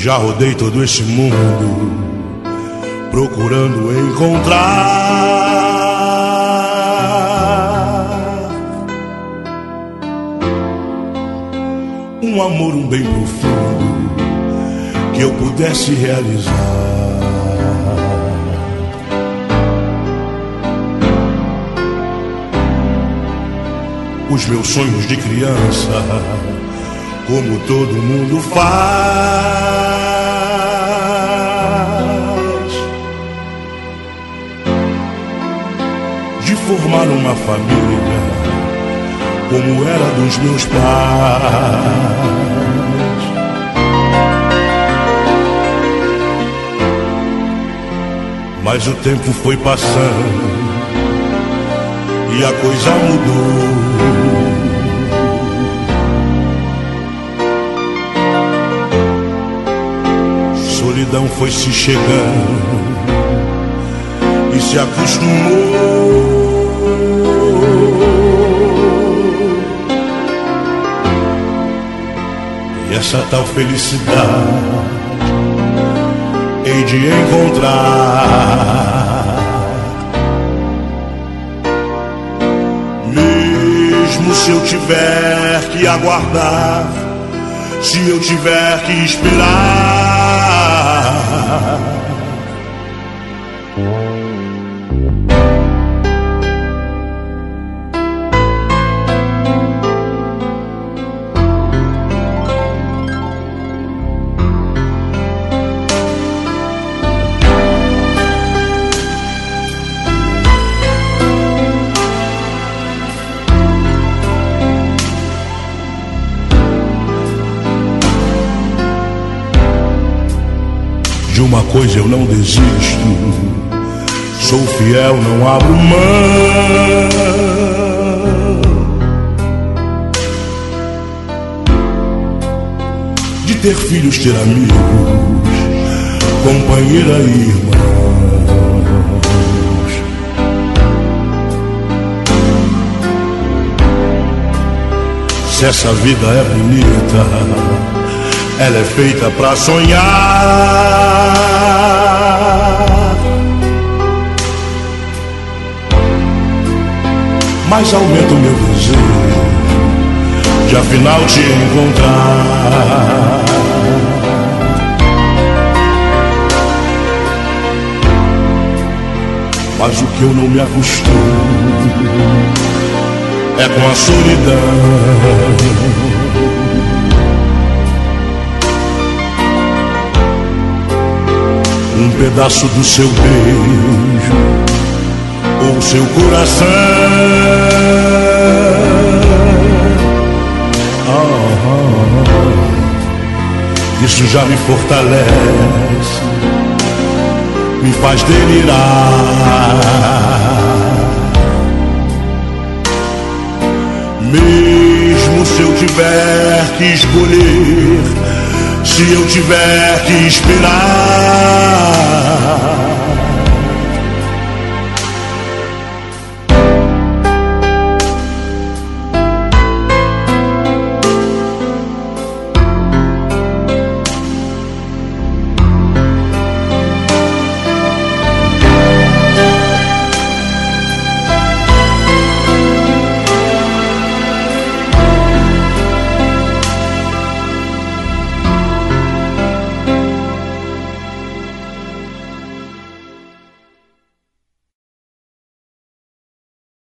Já rodei todo este mundo procurando encontrar um amor, um bem profundo que eu pudesse realizar. Os meus sonhos de criança, como todo mundo faz, de formar uma família como era dos meus pais. Mas o tempo foi passando e a coisa mudou. Solidão foi se chegando e se acostumou. E essa tal felicidade hei de encontrar, mesmo se eu tiver que aguardar, se eu tiver que esperar. De uma coisa eu não desisto, sou fiel, não abro mão de ter filhos, ter amigos, companheira e irmãos. Se essa vida é bonita, ela é feita pra sonhar. Mas aumenta o meu desejo de afinal te encontrar. Mas o que eu não me acostumo é com a solidão. Um pedaço do seu beijo ou seu coração, isso já me fortalece, me faz delirar. Mesmo se eu tiver que escolher, se eu tiver que esperar,